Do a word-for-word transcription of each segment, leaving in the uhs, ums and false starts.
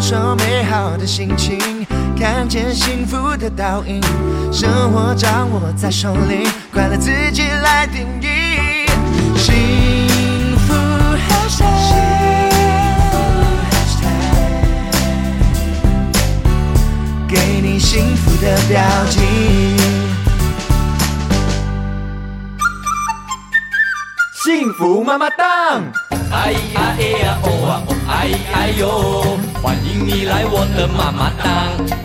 受美好的心情，看见幸福的倒影，生活掌握在手里，快乐自己来定义。幸福 hashtag， 给你幸福的表情。 幸福妈妈档， 哎呀哎呀哦啊哦哎哎呦，欢迎你来我的妈妈档。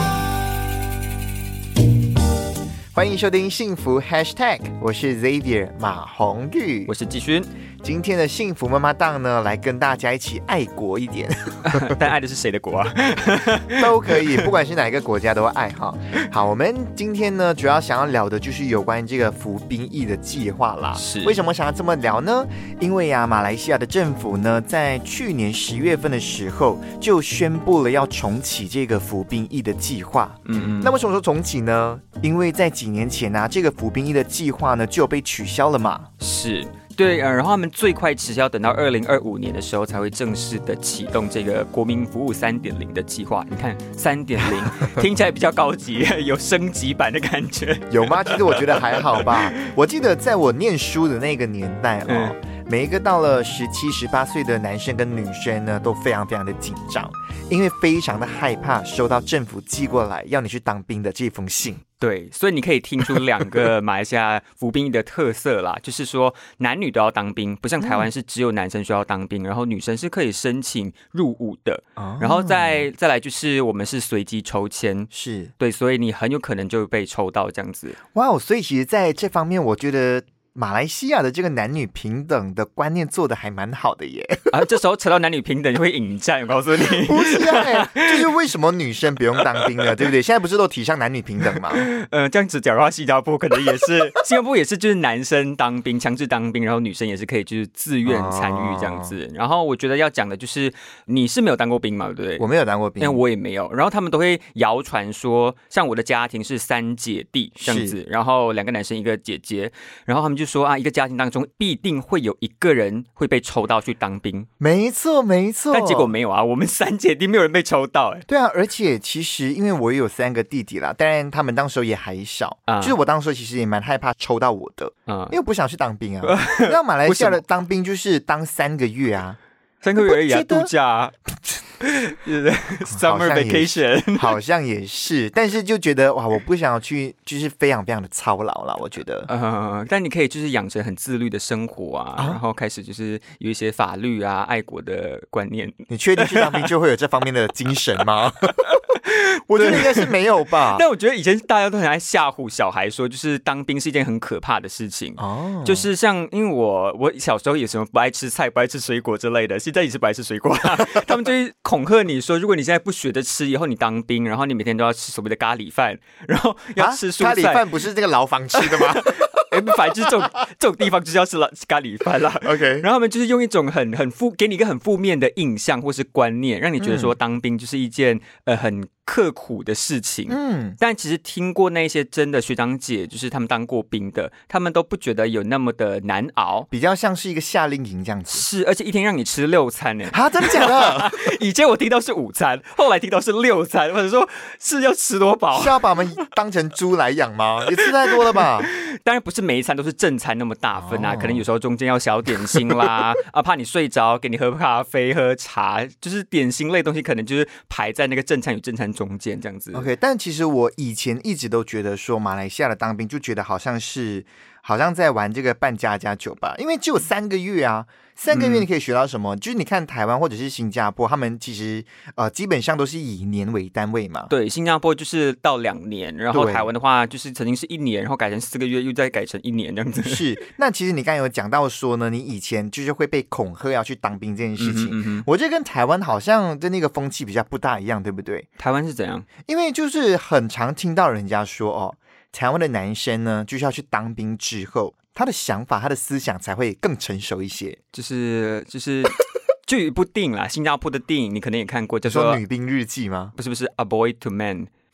欢迎收听幸福 hashtag， 我是 Xavier 马红玉， 我是季勋。 今天的幸福妈妈档呢，来跟大家一起爱国一点。 但爱的是谁的国啊？ 都可以，不管是哪一个国家都爱哈。好，我们今天呢，主要想要聊的就是有关这个服兵役的计划啦。 是， 为什么想要这么聊呢？因为啊，马来西亚的政府呢，在去年十月份的时候就宣布了要重启这个服兵役的计划。嗯嗯。那为什么说重启呢？因为在几年前啊，这个服兵役的计划呢就被取消了嘛。 是。对，呃，然后他们最快只是要等到二零二五年的时候才会正式的启动这个国民服务三点零的计划。你看三点零听起来比较高级，有升级版的感觉， 有吗？其实我觉得还好吧。我记得在我念书的那个年代哦。嗯，每一个到了十七、十八岁的男生跟女生呢，都非常非常的紧张，因为非常的害怕收到政府寄过来要你去当兵的这封信。 对，所以你可以听出两个马来西亚服兵役的特色啦，就是说男女都要当兵，不像台湾是只有男生需要当兵，然后女生是可以申请入伍的。哦，然后再再来就是我们是随机抽签， 是对，所以你很有可能就被抽到这样子。 哇哦，所以其实在这方面，我觉得马来西亚的这个男女平等的观念做的还蛮好的耶。 啊，这时候扯到男女平等就会引战，我告诉你。 不是啊，就是为什么女生不用当兵呢？对不对？现在不是都提倡男女平等吗？ 呃，这样子讲的话，新加坡可能也是，新加坡也是就是男生当兵，强制当兵，然后女生也是可以就是自愿参与这样子。哦，然后我觉得要讲的就是你是没有当过兵嘛，对不对？ 我没有当过兵， 因为我也没有。然后他们都会谣传说，像我的家庭是三姐弟这样子，然后两个男生一个姐姐，然后他们就说啊，一个家庭当中必定会有一个人会被抽到去当兵。 没错没错， 但结果没有啊，我们三姐弟没有人被抽到。哎， 对啊，而且其实因为我也有三个弟弟啦，当然他们当时候也还小，嗯，就是我当时候其实也蛮害怕抽到我的，嗯，因为我不想去当兵啊。那马来西亚的当兵就是当三个月啊， 三个月而已啊，度假啊。Summer vacation 好像也是，但是就觉得哇，我不想要去，就是非常非常的操劳啦，我觉得。 呃，但你可以就是养成很自律的生活啊，啊然后开始就是有一些法律啊、爱国的观念。 你确定去当兵就会有这方面的精神吗？我觉得应该是没有吧。 但我觉得以前大家都很爱吓唬小孩说，就是当兵是一件很可怕的事情。哦，就是像因为我我小时候有什么不爱吃菜、不爱吃水果之类的，现在也是不爱吃水果啊。他们就会恐吓你说，如果你现在不学着吃，以后你当兵，然后你每天都要吃所谓的咖喱饭，然后要吃蔬菜。 啊、咖喱饭不是这个牢房吃的吗？ 哎，反正这种这种地方就是要吃咖喱饭啦。 OK， 然后他们就是用一种很很负，给你一个很负面的印象或是观念，让你觉得说当兵就是一件、嗯、呃很刻苦的事情。嗯，但其实听过那些真的学长姐，就是他们当过兵的，他们都不觉得有那么的难熬， 比较像是一个夏令营这样子。 是，而且一天让你吃六餐呢。 啊，真的假的？ 以前我听到是午餐，后来听到是六餐，或者说是要吃多饱？ 是要把我们当成猪来养吗？也吃太多了吧？ 当然不是每一餐都是正餐那么大份啊，哦、可能有时候中间要小点心啦，啊，怕你睡着，给你喝咖啡、喝茶，就是点心类东西，可能就是排在那个正餐与正餐中间这样子。 OK， 但其实我以前一直都觉得说，马来西亚的当兵就觉得好像是好像在玩这个扮家家酒吧，因为只有三个月啊。三个月你可以学到什么？嗯、就是你看台湾或者是新加坡，他们其实呃基本上都是以年为单位嘛。 对，新加坡就是到两年，然后台湾的话就是曾经是一年，然后改成四个月，又再改成一年这样子。 是，那其实你刚才有讲到说呢，你以前就是会被恐吓要去当兵这件事情，嗯哼嗯哼，我觉得跟台湾好像的那个风气比较不大一样，对不对？ 台湾是怎样？ 因为就是很常听到人家说哦，台湾的男生呢就是要去当兵之后。他的想法，他的思想才会更成熟一些。 就是就是就有一部电影啦，新加坡的电影你可能也看过，叫做《女兵日记》吗？ 不是不是，《A Boy to Man》。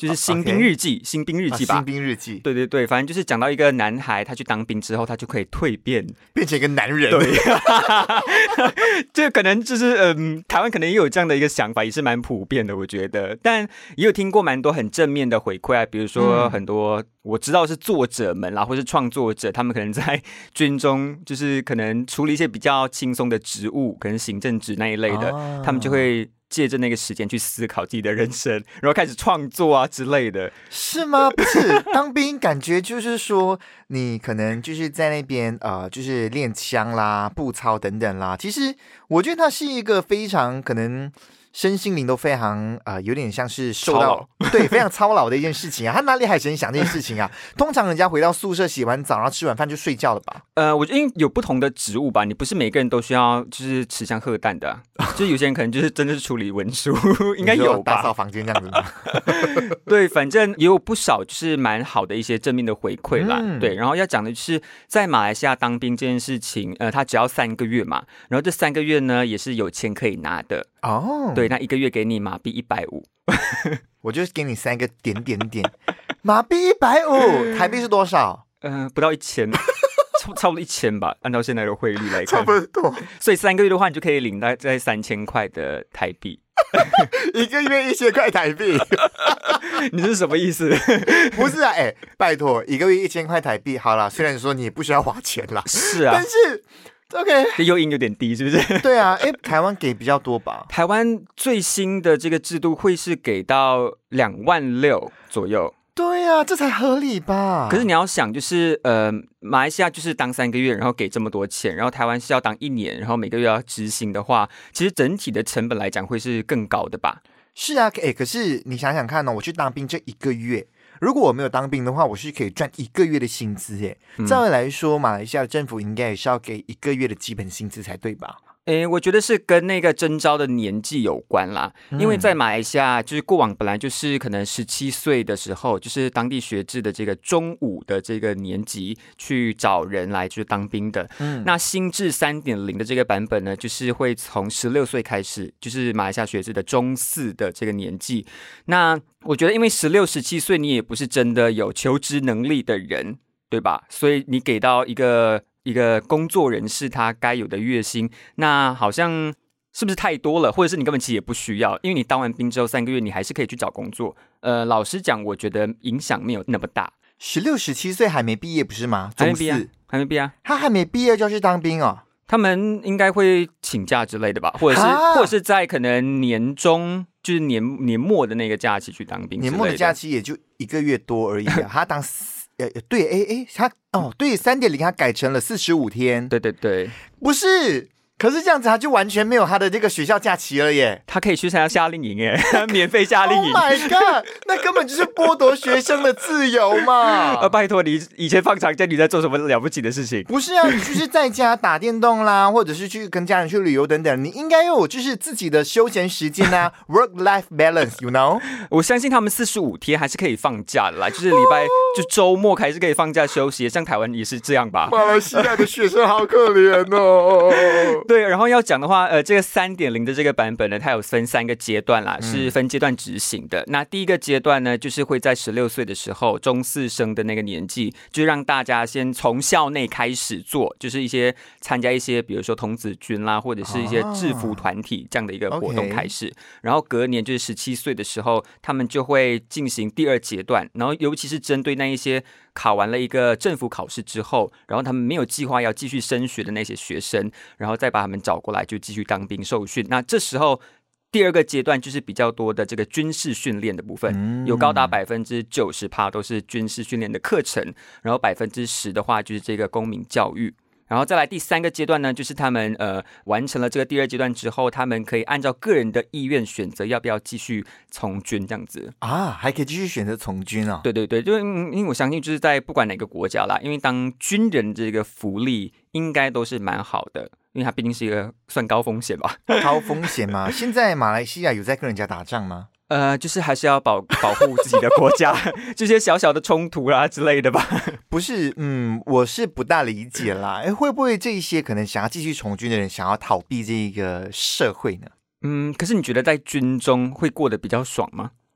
就是新兵日记， okay. 新兵日记吧、 啊，新兵日记， 对对对，反正就是讲到一个男孩，他去当兵之后，他就可以蜕变， 变成一个男人。 对，这可能就是嗯，台湾可能也有这样的一个想法，也是蛮普遍的，我觉得。但也有听过蛮多很正面的回馈啊，比如说很多、嗯、我知道是作者们啦，或是创作者，他们可能在军中就是可能处理一些比较轻松的职务，可能行政职那一类的，哦、他们就会借着那个时间去思考自己的人生，然后开始创作啊之类的。 是吗？不是，当兵感觉就是说你可能就是在那边呃，就是练枪啦、步操等等啦。其实我觉得它是一个非常可能身心灵都非常呃，有点像是受到对非常操劳的一件事情啊。他哪里还时间想这件事情啊？通常人家回到宿舍洗完澡，然后吃完饭就睡觉了吧？ 呃，我觉得因为有不同的职务吧，你不是每个人都需要就是持枪荷弹的、啊，就是有些人可能就是真的是处理文书，应该有吧？ 打扫房间这样子吗？ 对，反正也有不少就是蛮好的一些正面的回馈啦。嗯、对，然后要讲的就是在马来西亚当兵这件事情，呃，他只要三个月嘛，然后这三个月呢也是有钱可以拿的哦。对，那一个月给你马币一百五， 我就给你三个点点点，马币一百五，台币是多少？ 呃，不到一千。差不多一千吧，按照现在的汇率来看， 差不多。 所以三个月的话，你就可以领大概三千块的台币， 一个月一千块台币。 你是什么意思？ 不是啊，哎、欸，拜托，一个月一千块台币，好啦，虽然说你也不需要花钱啦， 是啊， 但是 OK， 这诱因有点低，是不是？ 对啊，哎、欸，台湾给比较多吧？ 台湾最新的这个制度会是给到两万六左右。 对啊，这才合理吧？ 可是你要想，就是呃，马来西亚就是当三个月，然后给这么多钱，然后台湾是要当一年，然后每个月要执行的话，其实整体的成本来讲会是更高的吧？ 是啊，哎，可是你想想看哦，我去当兵这一个月，如果我没有当兵的话，我是可以赚一个月的薪资耶。嗯、照理来说，马来西亚的政府应该也是要给一个月的基本薪资才对吧？ 诶，我觉得是跟那个征召的年纪有关啦，因为在马来西亚，就是过往本来就是可能十七岁的时候，就是当地学制的这个中五的这个年级去找人来就是当兵的。嗯，那新制 三点零 的这个版本呢，就是会从十六岁开始，就是马来西亚学制的中四的这个年纪。那我觉得，因为十六、十七岁你也不是真的有求职能力的人，对吧？所以你给到一个。一个工作人士他该有的月薪，那好像是不是太多了？或者是你根本其实也不需要，因为你当完兵之后三个月，你还是可以去找工作。呃，老实讲，我觉得影响没有那么大。 十六、十七岁还没毕业不是吗？ 还没毕业，还没毕业， 他还没毕业就要去当兵哦。 他们应该会请假之类的吧，或者是或者是在可能年中，就是年年末的那个假期去当兵。 年末的假期也就一个月多而已啊，他当。呃，对，哎哎，他哦，对， 三点零 他改成了四十五天， 对对对， 不是，可是这样子他就完全没有他的这个学校假期了耶， 他可以去参加夏令营耶，免费夏令营 ，Oh my god， 那根本就是剥夺学生的自由嘛！ 呃，拜托你以前放长假你在做什么了不起的事情？ 不是啊，你就是在家打电动啦，或者是去跟家人去旅游等等，你应该有就是自己的休闲时间啊，work-life balance，you know？ 我相信他们四十五天还是可以放假的啦，就是礼拜、哦、就周末还是可以放假休息，像台湾也是这样吧？ 马来西亚的学生好可怜哦。 对，然后要讲的话，呃，这个 三点零 的这个版本呢，它有分三个阶段啦，是分阶段执行的。嗯、那第一个阶段呢，就是会在十六岁的时候，中四生的那个年纪，就让大家先从校内开始做，就是一些参加一些，比如说童子军啦，或者是一些制服团体这样的一个活动开始。啊、然后隔年就是十七岁的时候，他们就会进行第二阶段，然后尤其是针对那一些考完了一个政府考试之后，然后他们没有计划要继续升学的那些学生，然后再把他们找过来就继续当兵受训。那这时候第二个阶段就是比较多的这个军事训练的部分，嗯、有高达百分之九十趴都是军事训练的课程，然后百分之十的话就是这个公民教育。然后再来第三个阶段呢，就是他们呃完成了这个第二阶段之后，他们可以按照个人的意愿选择要不要继续从军这样子啊，还可以继续选择從軍啊？ 对对对，就因为我相信就是在不管哪个国家啦，因为当军人这个福利应该都是蛮好的，因为它毕竟是一个算高风险吧。 高风险吗？现在马来西亚有在跟人家打仗吗？ 呃，就是还是要保保护自己的国家，这些小小的冲突啦之类的吧。 不是，嗯，我是不大理解啦。哎，会不会这一些可能想要继续从军的人，想要逃避这个社会呢？ 嗯，可是你觉得在军中会过得比较爽吗？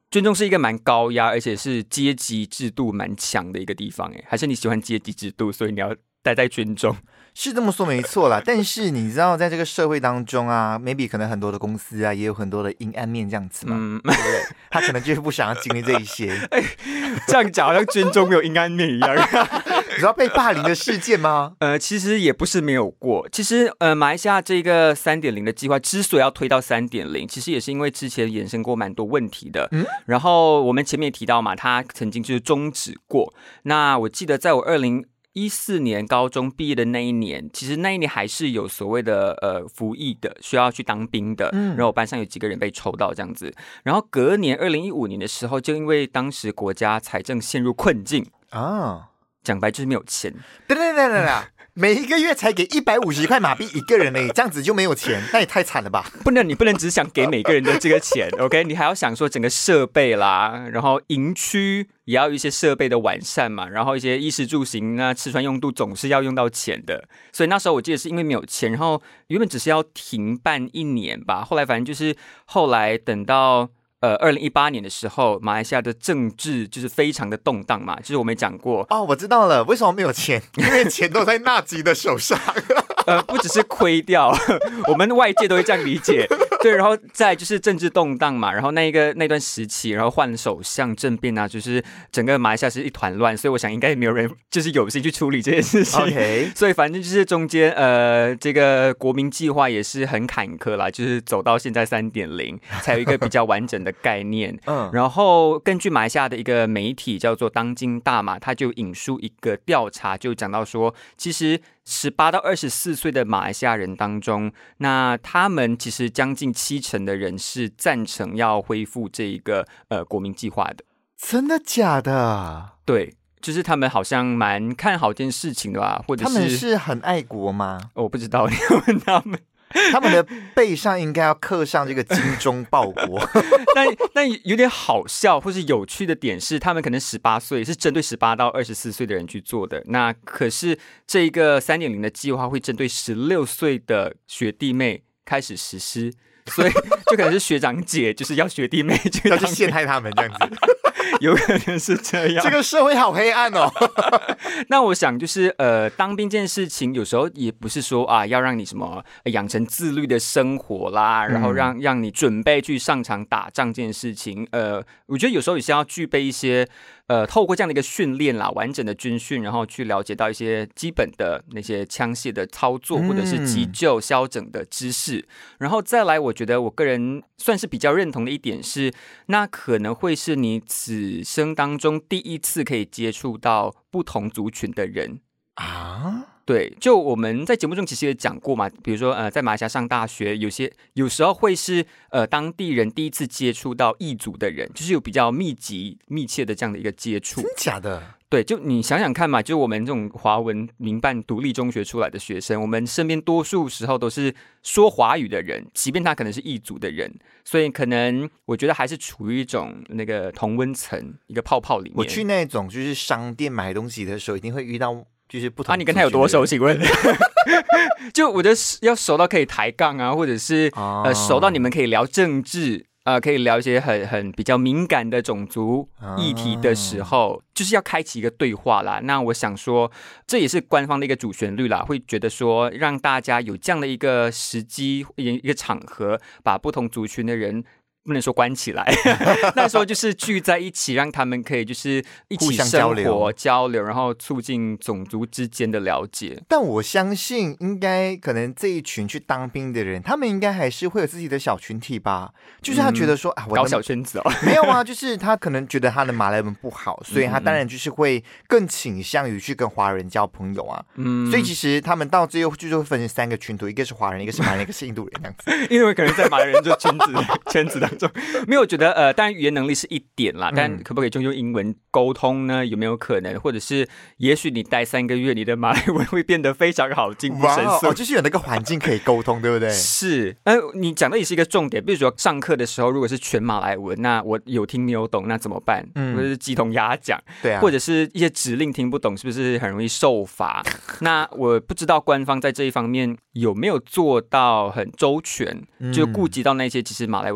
军中是一个蛮高压，而且是阶级制度蛮强的一个地方，哎，还是你喜欢阶级制度，所以你要待在军中？ 是这么说没错啦，但是你知道，在这个社会当中啊 ，maybe 可能很多的公司啊，也有很多的阴暗面这样子嘛，嗯、对不对？他可能就是不想要经历这一些。 哎，这样讲好像军中没有阴暗面一样。 你知道被霸凌的事件吗？ 呃，其实也不是没有过。其实，呃，马来西亚这个三点零的计划之所以要推到三点零，其实也是因为之前衍生过蛮多问题的。嗯，然后我们前面也提到嘛，它曾经就是终止过。那我记得在我二零一四年高中毕业的那一年，其实那一年还是有所谓的呃服役的，需要去当兵的。嗯，然后我班上有几个人被抽到这样子。然后隔年二零一五年的时候，就因为当时国家财政陷入困境啊。讲白就是没有钱。 等等等等等，每一个月才给一百五十块马币一个人而已，这样子就没有钱，那也太惨了吧？ 不能，你不能只想给每个人的这个钱，OK？ 你还要想说整个设备啦，然后营区也要有一些设备的完善嘛，然后一些衣食住行啊、吃穿用度总是要用到钱的。所以那时候我记得是因为没有钱，然后原本只是要停办一年吧，后来反正就是后来等到。呃，二零一八年的时候，马来西亚的政治就是非常的动荡嘛，就是我们讲过哦，我知道了，为什么没有钱？因为钱都在纳吉的手上。 呃，不只是亏掉，我们外界都会这样理解。对，然后再就是政治动荡嘛，然后那一个那段时期，然后换首相政变啊，就是整个马来西亚是一团乱，所以我想应该也没有人就是有心去处理这件事情。 OK， 所以反正就是中间呃，这个国民计划也是很坎坷啦，就是走到现在三点零，才有一个比较完整的概念。嗯，然后根据马来西亚的一个媒体叫做当今大马，他就引述一个调查，就讲到说，其实十八到二十四岁的马来西亚人当中，那他们其实将近七成的人是赞成要恢复这一个呃国民计划的。 真的假的？ 对，就是他们好像蛮看好这件事情的吧，或者是他们是很爱国吗？ 哦、我不知道，你问他们。 他们的背上应该要刻上这个精忠报国。 但但有点好笑或是有趣的点是，他们可能十八岁是针对十八到二十四岁的人去做的，那可是这一个三点零的计划会针对十六岁的学弟妹开始实施，所以就可能是学长姐就是要学弟妹去要去陷害他们这样子。 有可能是这样， 这个社会好黑暗哦。 那我想就是呃，当兵这件事情有时候也不是说啊，要让你什么、呃、养成自律的生活啦，然后让让你准备去上场打仗这件事情。呃，我觉得有时候也是要具备一些呃，透过这样的一个训练啦，完整的军训，然后去了解到一些基本的那些枪械的操作，或者是急救、消整的知识。然后再来，我觉得我个人算是比较认同的一点是，那可能会是你此生当中第一次可以接触到不同族群的人啊。对，就我们在节目中其实也讲过嘛，比如说呃，在马来西亚上大学，有些有时候会是呃当地人第一次接触到异族的人，就是有比较密集、密切的这样的一个接触。 真假的？ 对，就你想想看嘛，就我们这种华文民办独立中学出来的学生，我们身边多数时候都是说华语的人，即便他可能是异族的人，所以可能我觉得还是处于一种那个同温层一个泡泡里面。 我去那种就是商店买东西的时候，一定会遇到。就是不同啊，你跟他有多熟？请问，就我觉得要熟到可以抬杠啊，或者是、哦、呃熟到你们可以聊政治啊、呃，可以聊一些很很比较敏感的种族议题的时候，哦、就是要开启一个对话啦。那我想说，这也是官方的一个主旋律啦，会觉得说让大家有这样的一个时机、一个场合，把不同族群的人。不能说关起来，那时候就是聚在一起，让他们可以就是一起生活交流, 交流，然后促进种族之间的了解。 但我相信，应该可能这一群去当兵的人，他们应该还是会有自己的小群体吧？就是他觉得说、嗯、啊，我搞小圈子哦， 没有啊，就是他可能觉得他的马来文不好，所以他当然就是会更倾向于去跟华人交朋友啊。嗯，所以其实他们到最后就会分成三个群组，一个是华人，一个是马来人，一个是印度人这样子。 因为可能在马来人就圈子圈子的。没有觉得呃，当然语言能力是一点啦，但可不可以就用英文沟通呢？有没有可能？或者是也许你待三个月，你的马来文会变得非常好，进步神速、 哦，就是有那个环境可以沟通，对不对？ 是，呃，你讲的也是一个重点。比如说上课的时候，如果是全马来文，那我有听没有懂，那怎么办？嗯，或者是鸡同鸭讲，对啊，或者是一些指令听不懂，是不是很容易受罚？那我不知道官方在这一方面有没有做到很周全，嗯、就顾及到那些其实马来文没有那么好。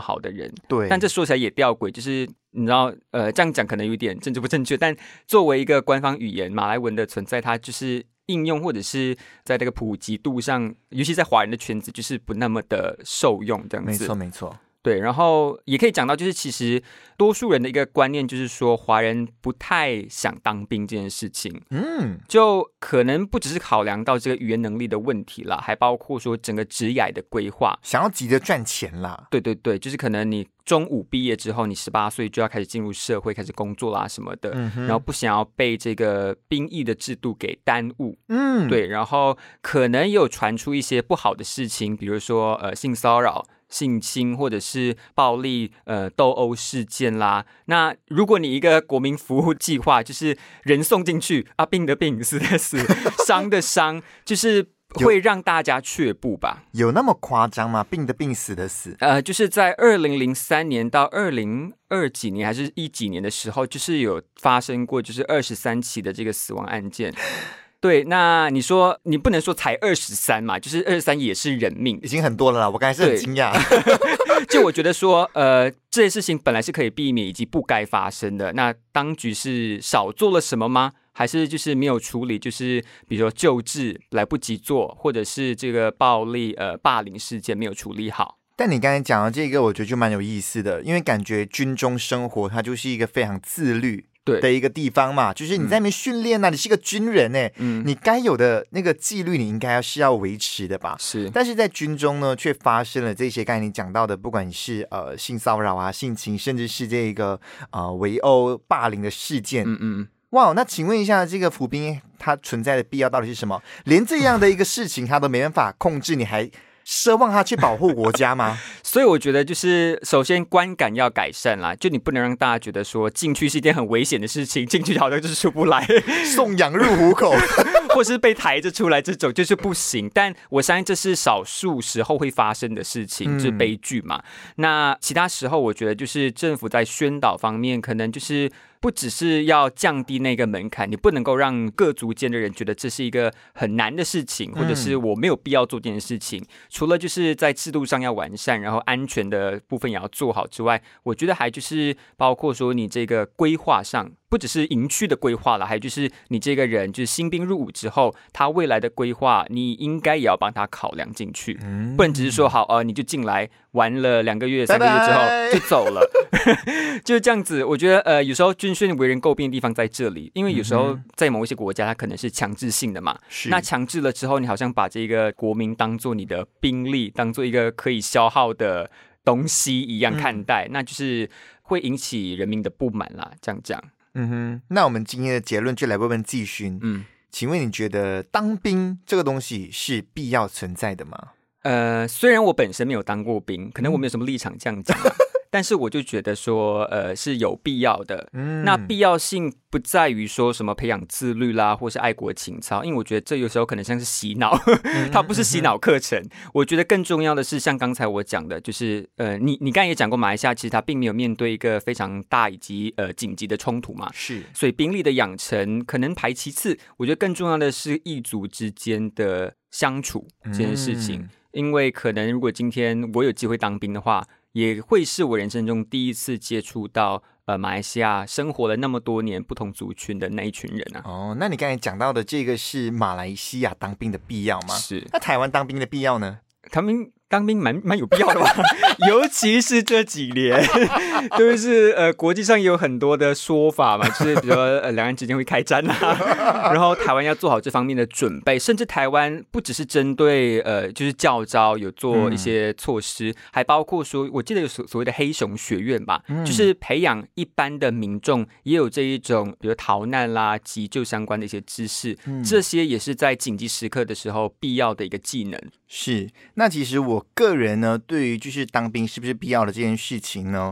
好的人。 对， 但这说起来也吊诡，就是你知道，呃，这样讲可能有点政治不正确，但作为一个官方语言，马来文的存在，它就是应用或者是在这个普及度上，尤其在华人的圈子，就是不那么的受用，这样子。 没错，没错。 对，然后也可以讲到，就是其实多数人的一个观念就是说，华人不太想当兵这件事情，嗯，就可能不只是考量到这个语言能力的问题啦，还包括说整个职涯的规划， 想要急着赚钱啦。 对对对，就是可能你中五毕业之后，你十八岁就要开始进入社会，开始工作啦什么的，嗯、然后不想要被这个兵役的制度给耽误，嗯，对，然后可能也有传出一些不好的事情，比如说呃性骚扰。性侵或者是暴力呃斗殴事件啦，那如果你一个国民服务计划，就是人送进去啊，病的病，死的死，伤的伤，就是会让大家却步吧？ 有, 有那么夸张吗？病的病，死的死？ 呃，就是在二零零三年到二零二几年还是一几年的时候，就是有发生过就是二十三起的这个死亡案件。对，那你说你不能说才二十三嘛，就是二十三也是人命， 已经很多了啦。我刚才是很惊讶， 就我觉得说，呃，这些事情本来是可以避免以及不该发生的。那当局是少做了什么吗？还是就是没有处理？就是比如说救治来不及做，或者是这个暴力呃霸凌事件没有处理好？ 但你刚才讲的这个，我觉得就蛮有意思的，因为感觉军中生活它就是一个非常自律的一个地方嘛，就是你在那边训练啊、嗯，你是个军人哎、欸嗯，你该有的那个纪律你应该要是要维持的吧？ 是， 但是在军中呢，却发生了这些刚才你讲到的，不管是呃性骚扰啊、性侵，甚至是这个呃围殴、霸凌的事件。嗯嗯。哇，那请问一下，这个服兵它存在的必要到底是什么？连这样的一个事情它都没办法控制，你还奢望他去保护国家吗？ 所以我觉得就是首先观感要改善啦，就你不能让大家觉得说进去是一件很危险的事情，进去好像就是出不来， 送羊入虎口或是被抬着出来，这种就是不行。但我相信这是少数时候会发生的事情，嗯、是悲剧嘛。那其他时候我觉得就是政府在宣导方面可能就是不只是要降低那个门槛，你不能够让各族间的人觉得这是一个很难的事情，或者是我没有必要做这件事情。除了就是在制度上要完善，然后安全的部分也要做好之外，我觉得还就是包括说你这个规划上，不只是营区的规划了，还有就是你这个人就是新兵入伍之后，他未来的规划，你应该也要帮他考量进去，嗯、不能只是说好呃你就进来玩了两个月、三个月之后就走了，就是这样子。我觉得呃有时候军训为人诟病的地方在这里，因为有时候在某一些国家，它可能是强制性的嘛，那强制了之后，你好像把这个国民当做你的兵力，当做一个可以消耗的东西一样看待，嗯、那就是会引起人民的不满啦。这样讲， 嗯哼，那我们今天的结论就来问问季勋，嗯，请问你觉得当兵这个东西是必要存在的吗？ 呃，虽然我本身没有当过兵，可能我没有什么立场这样讲。但是我就觉得说，呃，是有必要的。嗯，那必要性不在于说什么培养自律啦，或是爱国情操，因为我觉得这有时候可能像是洗脑，它不是洗脑课程。我觉得更重要的是，像刚才我讲的，就是呃，你你刚才也讲过，马来西亚其实它并没有面对一个非常大以及呃紧急的冲突嘛， 是， 所以兵力的养成可能排其次，我觉得更重要的是异族之间的相处这件事情。嗯，因为可能如果今天我有机会当兵的话，也会是我人生中第一次接触到呃马来西亚生活了那么多年不同族群的那一群人啊。 哦，那你刚才讲到的这个是马来西亚当兵的必要吗？ 是。 那台湾当兵的必要呢？ 他们当兵蛮蛮有必要的吧，尤其是这几年，就是呃国际上也有很多的说法嘛，就是比如说呃两岸之间会开战啊，然后台湾要做好这方面的准备，甚至台湾不只是针对呃就是教召有做一些措施，嗯、还包括说我记得有所所谓的黑熊学院吧，嗯、就是培养一般的民众也有这一种比如逃难啦、急救相关的一些知识，嗯、这些也是在紧急时刻的时候必要的一个技能。 是，那其实我个人呢，对于就是当兵是不是必要的这件事情呢，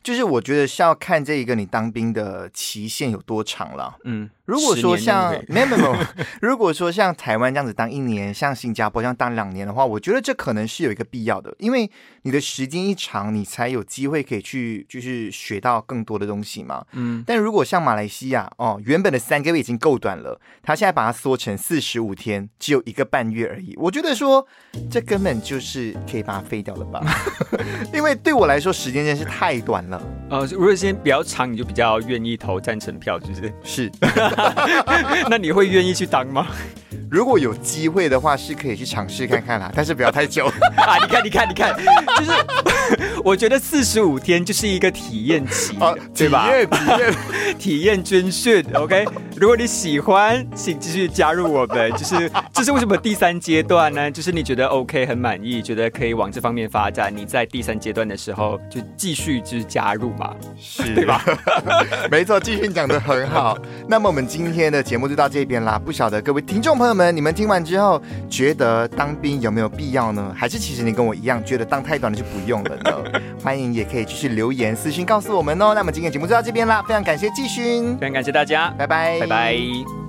就是我觉得是要看这一个你当兵的期限有多长了。 嗯， 如果说像没有没有没有，如果说像台湾这样子当一年，像新加坡这样当两年的话，我觉得这可能是有一个必要的，因为你的时间一长，你才有机会可以去就是学到更多的东西嘛。嗯，但如果像马来西亚哦，原本的三个月已经够短了，他现在把它缩成四十五天，只有一个半月而已。我觉得说这根本就是可以把它废掉了吧，因为对我来说时间真是太短了。 呃，如果时间比较长，你就比较愿意投赞成票，是不是？ 是。 那你会愿意去当吗？ 如果有机会的话，是可以去尝试看看啦，但是不要太久啊！你看，你看，你看，就是我觉得四十五天就是一个体验期，哦、对吧？ 体验，体验， 体验军训 ，OK。如果你喜欢，请继续加入我们。就是这是为什么第三阶段呢？就是你觉得 OK 很满意，觉得可以往这方面发展，你在第三阶段的时候就继续就是加入嘛， 是对吧？ 没错，继续讲得很好。那么我们今天的节目就到这边啦。不晓得各位听众朋友们，你们听完之后觉得当兵有没有必要呢？还是其实你跟我一样觉得当太短了就不用了呢？欢迎也可以继续留言私讯告诉我们哦。那么今天的节目就到这边啦，非常感谢季勋， 非常感谢大家， 拜拜， 拜拜。